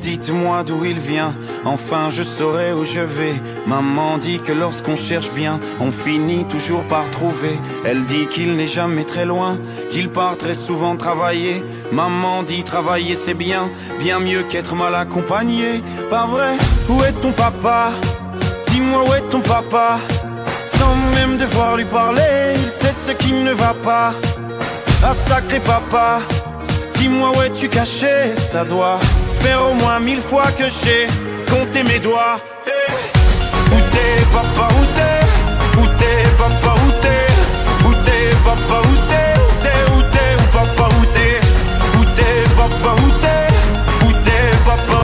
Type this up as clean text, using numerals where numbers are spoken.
dites-moi d'où il vient, enfin je saurai où je vais. Maman dit que lorsqu'on cherche bien, on finit toujours par trouver. Elle dit qu'il n'est jamais très loin, qu'il part très souvent travailler. Maman dit travailler c'est bien, bien mieux qu'être mal accompagné. Pas vrai? Où est ton papa? Dis-moi où est ton papa? Sans même devoir lui parler, il sait ce qui ne va pas. Ah sacré papa, dis-moi où es-tu caché? Ça doit faire au moins 1000 fois que j'ai compté mes doigts. Hey. Où t'es papa, où t'es?